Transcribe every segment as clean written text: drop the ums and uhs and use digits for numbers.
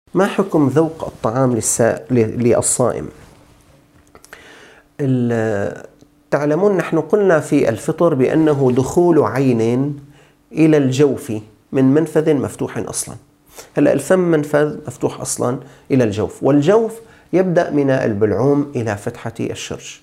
ما حكم ذوق الطعام للصائم؟ تعلمون نحن قلنا في الفطر بأنه دخول عين إلى الجوف من منفذ مفتوح أصلا. هلأ الفم منفذ مفتوح أصلا إلى الجوف، والجوف يبدأ من البلعوم إلى فتحة الشرج.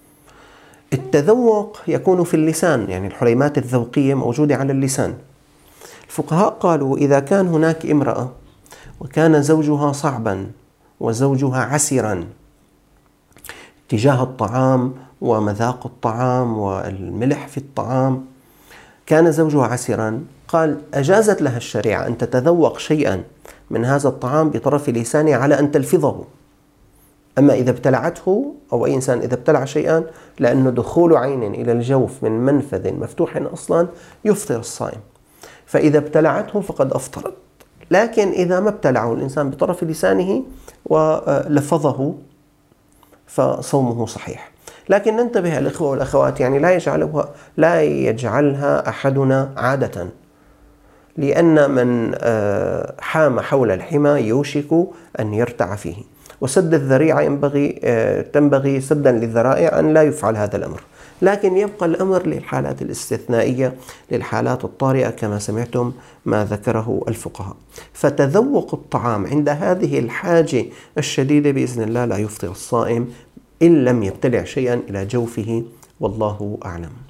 التذوق يكون في اللسان، يعني الحليمات الذوقية موجودة على اللسان. الفقهاء قالوا إذا كان هناك امرأة وكان زوجها صعبا وزوجها عسرا تجاه الطعام ومذاق الطعام والملح في الطعام، كان زوجها عسرا، قال أجازت لها الشريعة أن تتذوق شيئا من هذا الطعام بطرف لسانها على أن تلفظه. أما إذا ابتلعته، أو أي إنسان إذا ابتلع شيئا، لأنه دخول عين إلى الجوف من منفذ مفتوح أصلا يفطر الصائم، فإذا ابتلعته فقد أفطرت. لكن إذا ما ابتلعه الإنسان بطرف لسانه ولفظه فصومه صحيح. لكن ننتبه الإخوة والأخوات، يعني لا يجعلها أحدنا عادة، لأن من حام حول الحمى يوشك أن يرتع فيه. وسد الذريعة تنبغي سدا للذرائع أن لا يفعل هذا الأمر، لكن يبقى الأمر للحالات الاستثنائية، للحالات الطارئة كما سمعتم ما ذكره الفقهاء. فتذوق الطعام عند هذه الحاجة الشديدة بإذن الله لا يفطر الصائم إن لم يبتلع شيئا إلى جوفه، والله أعلم.